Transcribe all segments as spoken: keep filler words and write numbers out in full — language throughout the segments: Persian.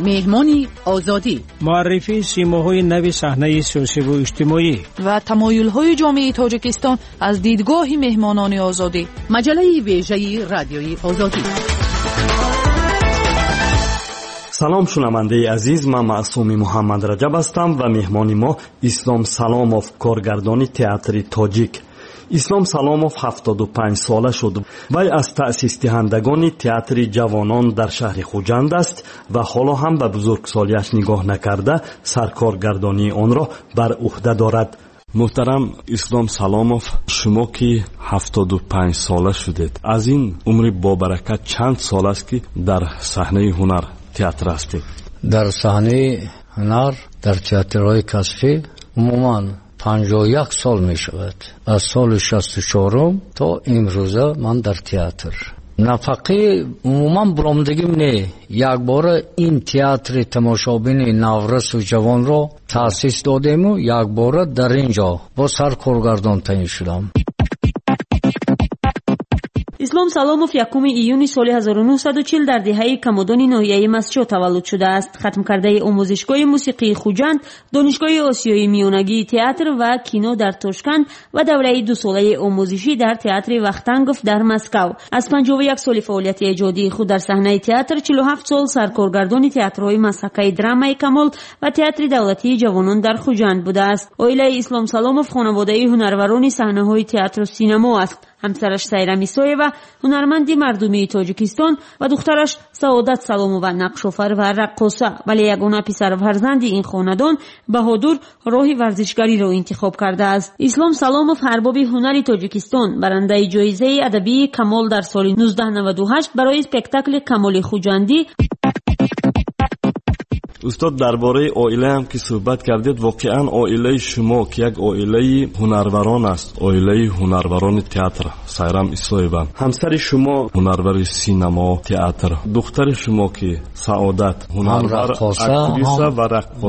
مهمانی آزادی، معرفی سیماهای نو صحنه سیاسی و اجتماعی و تمایل‌های جامعه تاجیکستان از دیدگاه مهمانان آزادی. مجله ویژه رادیوی آزادی. سلام شنونده عزیز، من معصوم محمد رجب هستم و مهمان ما اسلام سلاموف، کارگردان تئاتر تاجیک. اسلام سلاموف هفتاد و پنج ساله شد. وی از تأسیس دهندگان تئاتر جوانان در شهر خوجند است و حالا هم به بزرگسالیش نگاه نکرده سرکارگردانی آن را بر عهده دارد. محترم اسلام سلاموف، شما که هفتاد و پنج ساله شدید، از این عمر با برکت چند سال است که در صحنه هنر تئاتر هستید؟ در صحنه هنر در تئاترهای کسری عموما پنجاه و یک سال می شود. از سال شصت و چهار تا امروزه من در تئاتر. نفقه عموما برآمدگیم نه، یک بار این تئاتر تماشابین نورس و جوان را تأسیس دادیم و یک بار در اینجا با سرکارگردان تعیین شدم. اسلام سلاموف یکم ایون سال هزار و نهصد و چهل در دهه کمادان ناحیه مسجد تولد شده است. ختم کرده آموزشگاه موسیقی خوجند، دانشگاه آسیای میانگی تئاتر و کینو در تاشکند و دوره دو ساله آموزشی در تئاتر وختنگوف در مسکو. از پنجاه و یک سال فعالیت ایجادی خود در صحنه تئاتر، چهل و هفت سال سرکارگردان تئاترهای مسحکه درامای کمال و تئاتر دولتی جوانان در خوجند بوده است. عائله اسلام سلاموف خانواده هنروران صحنه‌های تئاتر و سینما است. همسرش سایرا میسویوا هنرمندی مردمی تاجیکستان و دخترش سعادت سلامووا نقش‌آفر و رقاصه، ولی یگانه پسر فرزند این خاندان بهادر راه ورزشکاری را انتخاب کرده است. اسلام سلاموف ارباب هنر تاجیکستان، برنده جایزه ادبی کمال در سال نوزده نود و هشت برای اسپکتاکل کمال خوجندی. استاد، درباره عائله هم که صحبت کردید، واقعا عائله شما که یک عائله هنروران است، عائله هنروران تئاتر، سایرام ایسویوا، همسر شما هنرور سینما تئاتر، دختر شما که سعادت هنرور اکتریسه و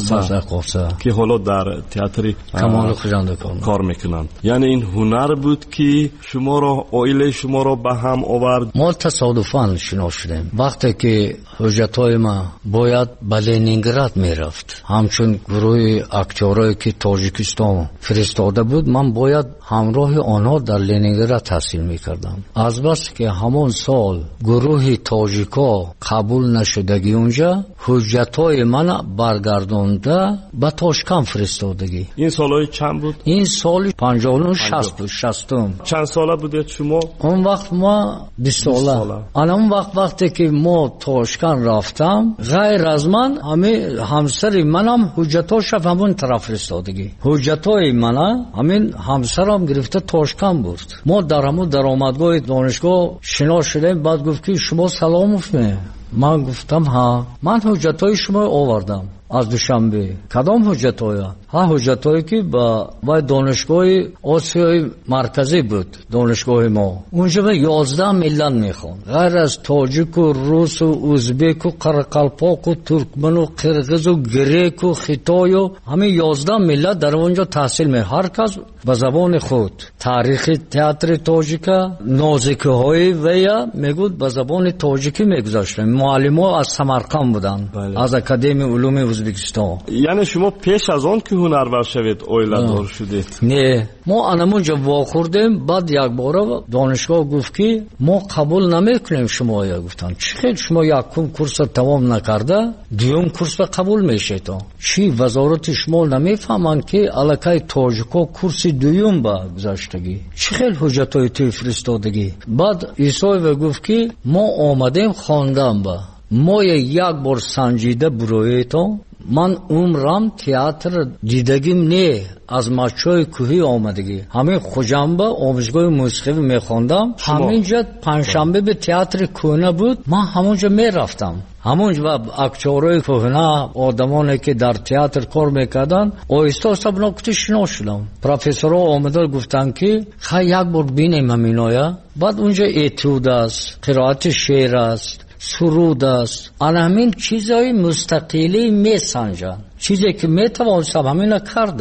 رقاصه که حالا در تئاتر کمال خوجند کار میکنند. یعنی این هنر بود که شما را، عائله شما را به هم آورد. ما تصادفاً شنا شدیم. وقتی که حجتای ما باید بلینینگراد می رفت، همچون گروه اکتورایی که تاجیکستان فرستاده بود، من باید همراه آنها در لنینگراد تحصیل می کردم. از بس که همون سال گروه تاجیکا قبول نشدگی اونجا، حجتای من برگردانده به تاشکند فرستادگی. این سالهای چند بود؟ این سال پنجاه و نه شصت شصتم. چند ساله بودید شما؟ اون وقت ما بیست ساله. انا اون وقت وقتی که ما تاشکند رفتم، غیر از من همه همسر منم حجتاش همون طرف فرستادگی. حجتای من همین همسرم گرفته تاشکند برد. ما در همون درآمدگاه دانشگاه شنا شدیم. بعد گفت که شما سلاموف می؟ من گفتم ها، من حجتای شما آوردم از دوشنبه. کدام حجتای؟ ها حجتایی که با با دانشگاه آسیای مرکزی بود، دانشگاه ما. اونجا به یازده ملت میخوان، غیر از تاجیک و روس و ازبک و قرقلپاک و ترکمن و قرغیز و گریک و خیتای و همه یازده ملت در اونجا تحصیل می، هر کس به زبان خود. تاریخ تئاتر تاجیکا، نازکه های ویا میگود به زبان تاجیکی میگذاشتن. معلم‌ها از سمرقند بودن، بله. از اکادمی علوم ازبکستان. یعنی شما پیش از آن که هنرور شوید عائله دار شدید؟ نه، ما انمونجا واخوردیم. بعد یک بار دانشگاه گفت که ما قبول نمیکنیم شما. یا گفتن چی؟ شما یکم کورس تمام نکرده دوم کورس به قبول میشه تا چی؟ وزارت شما نمیفهمن که الکای تاجیکا کورس دوم با گذاشتگی؟ چی خیلی حجتای توی فرستادگی؟ بعد ایسای گفت که ما آمدیم خواندم با ما یک بار سنجیده بروی تو. من عمرم تئاتر دیدگیم نه، از مچای کوهی آمدگی. همین خوجنبه آموزشگاه موسیقی میخوندم. همینجا پنجشنبه به تئاتر کهنه بود، من همونجا میرفتم. همونجا اکتورای کهنه، آدمانی که در تئاتر کار میکردن، آیسته آیسته بنا کتی شنا شدم. پروفسورها آمدن گفتن که خیلی یک بار بینیم همینایا. بعد اونجا اتود است، قرائت شعر است، سرود است. آن همین چیزای مستقلی می سنجن. چیزی که می توانستم همین کردم.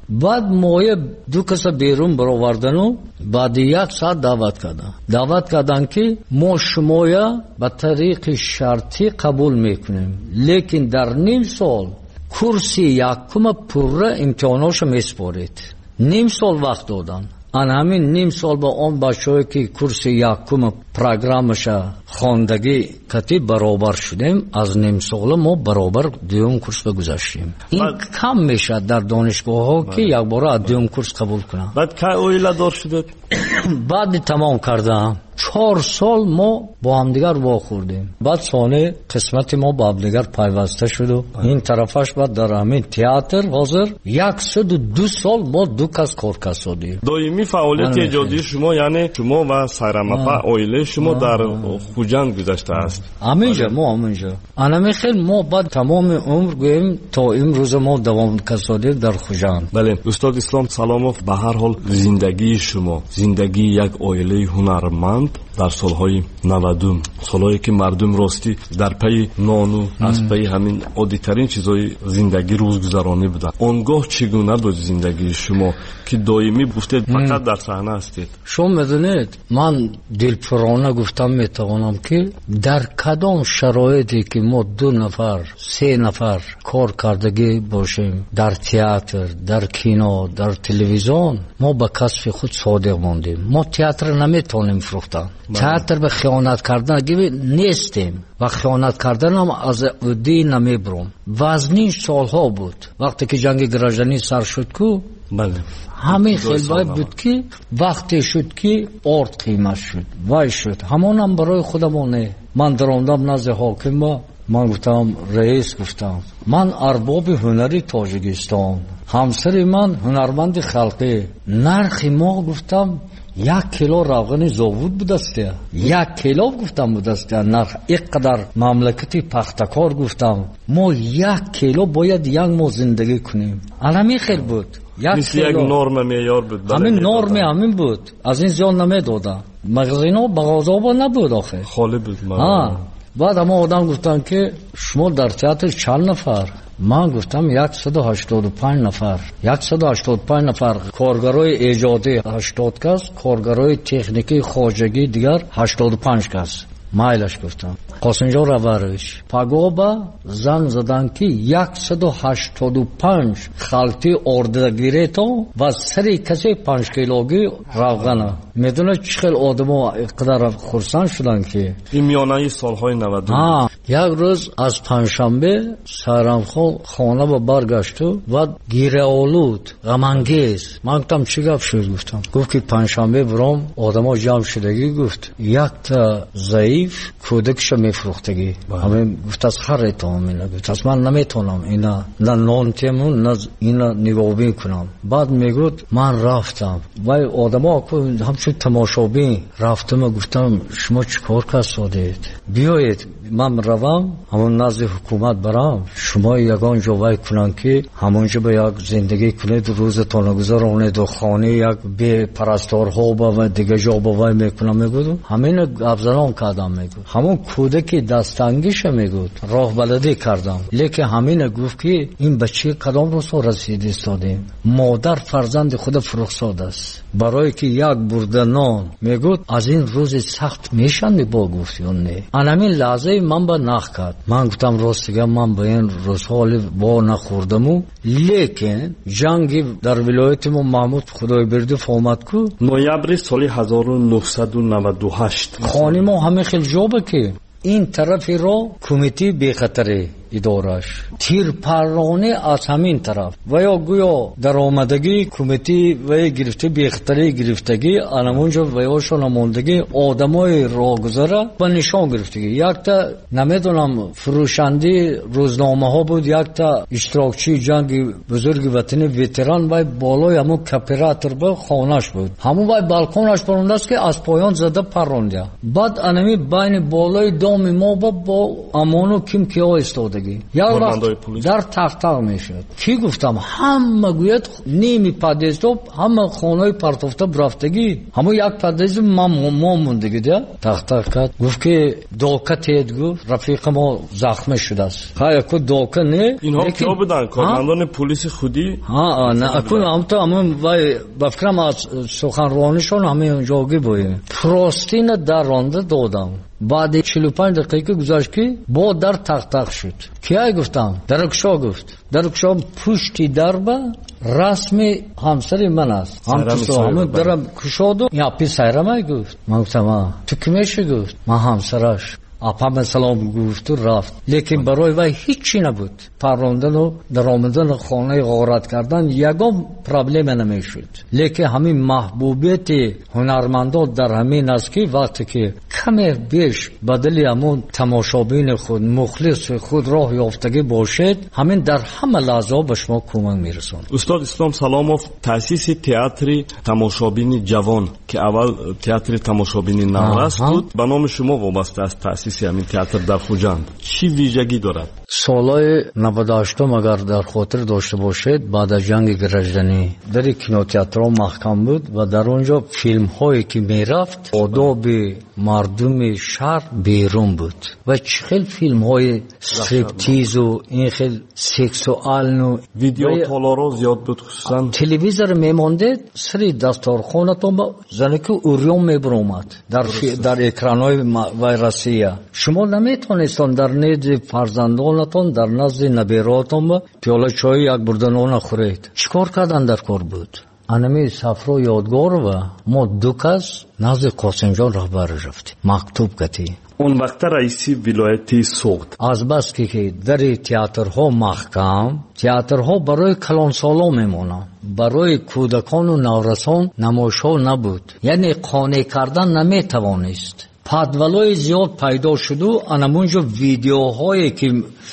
بعد موی دو کسا بیرون برآوردن. بعد یک ساعت دعوت کردن دعوت کردن که ما شمایا به طریق شرطی قبول میکنیم، لیکن در نیم سال کورسی یکم پوره امتحاناش میسپارید. نیم سال وقت دادن. آن همین نیم سال با اون بچه‌ای که کورس یکم پروگرامش خواندگی کتی برابر شدیم، از نیم سال ما برابر دوم کورس بگذاشتیم. این کم میشه در دانشگاه ها که یک بار از دوم کورس قبول کنن. بعد که اویلا دار شدید؟ بعد تمام کردم چهار سال ما با هم دیگر واخوردیم. بعد سانه قسمت ما با هم دیگر پیوسته شد و این طرفش بعد در همین تئاتر حاضر صد و دو سال ما دو کس کار کردیم. دائمی فعالیت ایجادی شما یعنی شما و سیرمفا اویله شما در خوجند گذشته است. همینجا ما همینجا انا میخوام ما بعد تمام عمر گویم تا امروز ما دوام کردیم در خوجند. بله استاد اسلام سلاموف، به هر حال زندگی شما زندگی یک اویله هنرمند در سالهای نودم، سالهایی که مردم راستی در پی نانو از پی همین عادی‌ترین چیزای زندگی روزگذرانی بودن. اونگاه چگونه بود زندگی شما که دائمی گفتید فقط در صحنه هستید؟ شما میدونید من دلپرانه گفتم میتوانم که در کدام شرایطی که ما دو نفر سه نفر کار کردگی باشیم، در تئاتر، در کینو، در تلویزیون، ما به کسب خود صادق ماندیم. ما تئاتر نمیتونیم فروختن. تئاتر به خیانت کردن گیوی نیستیم و خیانت کردن هم از عدی نمیبرم. وزنین سالها بود وقتی که جنگ گراجانی سر شد کو بله همین خیلی باید بود که وقتی شد که ارد قیمت شد وای شد. همون هم برای خودمونه. من دراندم نزد حاکم با من گفتم رئیس گفتم من ارباب هنری تاجیکستان، همسر من هنرمند خلقی، نرخ ما گفتم یک کیلو روغن زاوود بودسته، یک کیلو گفتم بودسته نرخ. اینقدر مملکتی پختکار گفتم ما یک کیلو باید یک ماه زندگی کنیم. الان خیلی بود یک یک نرم معیار بود. همین نرم همین بود، از این زیاد نمیدادن. مغازینا بغازابا نبود آخه، خالی بود. ها بعد اما آدم گفتن که شما در تئاتر چند نفر؟ من گفتم صد و هشتاد و پنج نفر. صد و هشتاد و پنج نفر کارگرای ایجادی هشتاد کس، کارگرای تکنیکی خواجگی دیگر هشتاد و پنج کس. مایلش گفتم قاسمجان رورویش پاگوبا زن زدن که صد و هشتاد و پنج خلطی اردگیره تو و سری کسی پنج کیلوگی روغنه. میدونه چخیل آدم ها اقدر خورسان شدن که این میانه سالهای نود. ها یک روز از پنجشنبه سرمخو خانه با برگشت و گیره آلود غمانگیز. من گفتم چی گفت شد؟ گفتم گفت که پنجشنبه برام آدم ها جمع شدگی. گفت یک تا ضعیف کودکش میفروختگی. همین گفت از خر تو مینا. گفت از من نمیتونم اینا نه نان تیمون نه اینا نگاه کنم. بعد میگفت من رفتم و آدم ها همچون تماشابین رفتم. گفتم شما چیکار کردید؟ بیایید من روم همون نزد حکومت برام، شما یگان جوای کنن که همونجا به یک زندگی کنید، روزتان گذرانید و خانه یک به پرستارها و دیگه جا باوای میکنم. میگودم همین افزران کردم. میگود همون کودک دستانگیش میگود راه بلدی کردم. لیکن همین گفت که این بچه کدام روز رسید استادیم. مادر فرزند خود فرخزاد است برای که یک برده نان میگود از این روز سخت میشن. با گفت یا نه همین لحظه من با نخ کرد. من گفتم راستگه من به این روزها با نخوردم. لیکن جنگ در ولایت ما محمود خدای برده فهمد کو نویبر سال هزار و نهصد و نود و هشت خانی ما همه خیلی جابه که این طرفی رو کمیتی بی خطره ادارش تیر پرانه از همین طرف و یا گویا در آمدگی کمیتی و گرفته بی خطره گرفتگی انمونجا و یا شنماندگی آدمای راگذره و نشان گرفتگی. یک تا نمیدونم فروشندی روزنامه ها بود، یک تا اشتراکچی جنگ بزرگ وطن ویتران و بالای همون کپراتر با خانش بود. همون و بالکونش پرونده است که از پایان زده پرونده. بعد انمی بین بالای دام ما با, با امانو کم کیا استاده رفتگی. یا وقت در تخت تخت میشد. کی گفتم همه گوید نیمی پادیزو همه خانه پرتوفته برفتگی. همه یک پادیز ما ما موندگی ده. تخت تخت کرد. گفت که دوکه تید گفت رفیق ما زخم شده است. خواهی که دوکه نه. اینها کیا بودن؟ کارمندان پلیس خودی؟ ها نه اکنون هم تو همون وای بفکرم از سخنرانیشون همه اونجاگی بودیم. پروستین در رانده دادم. بعد چهل و پنج دقیقه گذشت که با در تق تق شد. کیای گفتم؟ درکشا گفت. درکشا پشتی در با رسمی همسر من است. هم تو همون درم کشاد و یا پی سیرمه گفت. من گفتم تو کمیشه گفت. من همسرش. اپا سلام گفت و رفت. لیکن برای وی هیچی نبود. پروندن و درآمدن خانه غارت کردن یگان پرابلم نمیشد. لیکن همین محبوبیت هنرمندان در همین است که وقتی که کمی بیش بدلی همون تماشابین خود مخلص خود راه یافتگی باشد همین در همه لحظه به شما کمک میرسون. استاد اسلام سلاموف تاسیس تئاتر تماشابین جوان که اول تئاتر تماشابین نورست بود به نام شما وابسته است. تاسیس همین تئاتر در خوجند چی ویژگی دارد؟ سالهای نود و هشت اگر در خاطر داشته باشید بعد از جنگ گرجدنی در کینوتئاترها محکم بود و در اونجا فیلم هایی که میرفت آداب مردم شهر بیرون بود و چخیل فیلم های استریپتیز و این خیل سکسوال و ویدیو تالارو زیاد بود. خصوصا تلویزیون میمانده سری دستارخانتون با زنه که اوریون میبرومد در, در اکران های ویرسیه. شما نمیتونستان در نزد فرزندانتون در نزد نبیراتون با پیاله چای یک بردن نخورید. چیکار کردن در کار بود؟ انمی سفر یادگار و ما دو کس نزد قاسم جان رهبر رفتیم مکتوب کردیم. اون وقت رئیسی ولایتی سوخت. از بس که در تئاترها محکم تئاترها برای کلانسالا میمونن برای کودکان و نورسان نمایش‌ها نبود یعنی قانع کردن نمیتوانست. پدولای زیاد پیدا شد و انمونجا ویدیوهایی که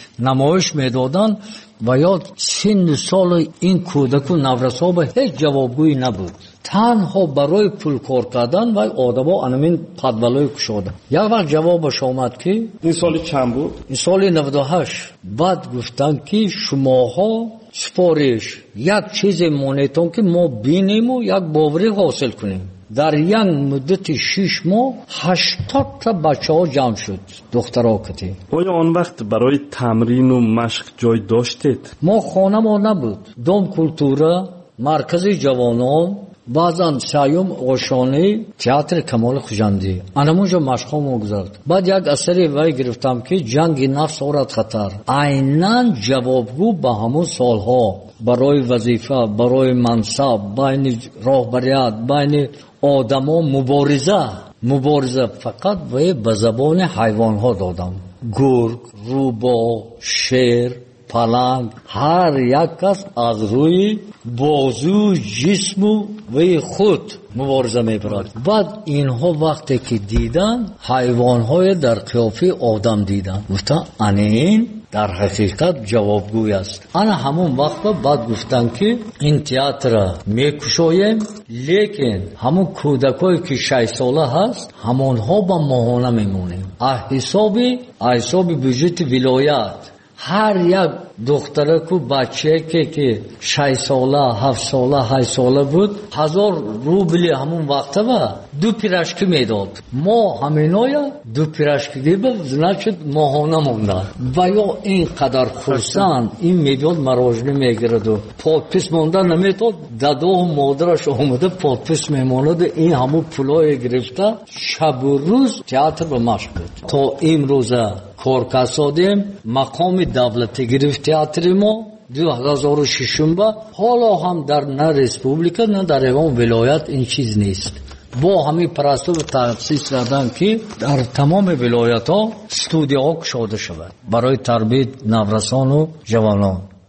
نمایش میدادن و یا سن سال این کودک و نورسا به هیچ جوابگویی نبود. تنها برای پول کار کردن و آدما انمین پدولای کشادن. یک وقت جوابش آمد که این سال چند بود؟ این سال نود و هشت. بعد گفتن که شماها سپارش یک چیز مونیتون که ما بینیم و یک باوری حاصل کنیم. در یک مدت شش ماه هشتاد تا بچه ها جمع شد دخترها کتی. آیا آن وقت برای تمرین و مشق جای داشتید؟ ما خانه ما نبود. دوم کلتورا مرکز جوانان بعضا سیوم آشانه تئاتر کمال خوجندی انمونجا مشقا ما گذارد. بعد یک اثری وی گرفتم که جنگ نفس آورد خطر عیناً جوابگو به همون سالها برای وظیفه برای منصب بین راهبریت بین آدما مبارزه مبارزه فقط وی به زبان حیوان ها دادم. گرگ، روباه، شیر، پلنگ هر یک کس از روی بازو جسم و خود مبارزه میبرد. بعد اینها وقتی که دیدن حیوانهای در قیافه آدم دیدن گفتن این در حقیقت جوابگوی است. انا همون وقت بعد گفتن که این تئاتر میکشویم لیکن همون کودکایی که شش ساله هست همونها با ماهانه میمونیم. حسابی حسابی بجت ولایت هر یک دختره کو بچه که که شش ساله هفت ساله هشت ساله بود هزار روبلی همون وقته و دو پیرشکی میداد. ما همینایا دو پیرشکی بود زنچه ماهانه موندن و یا اینقدر خورسن این میداد مراجعه میگرد و پادپس موندن نمیداد. دادا و مادرش آمده پادپس میماند این همون پولای گرفته شب و روز تئاتر به مشق بود. تا این روزه کار کسادیم مقام دولتی گرفت تئاتر ما دو هزار و شش با حالا هم در نه ریسپوبلیکا نه در ایوان ولایت این چیز نیست. با همین پرستو به تأسیس کردن که در تمام ولایت ها استودیوها کشاده شود برای تربیت نورسان و جوانان.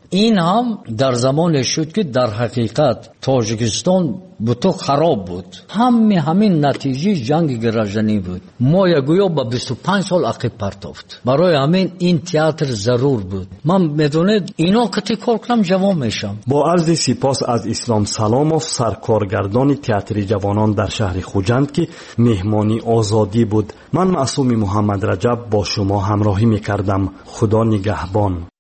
این هم در زمان شد که در حقیقت تاجیکستان بوتو خراب بود. همین همین نتیجه جنگ گراژنی بود. ما یگویا با بیست و پنج سال عقب پرتافت. برای همین این تئاتر ضرور بود. من میدونید اینا که تکرار کنم جوان میشم. با عرض سپاس از اسلام سلاموف، سرکارگردان تئاتر جوانان در شهر خوجند که مهمانی آزادی بود. من معصوم محمد رجب با شما همراهی میکردم. خدا نگهبان.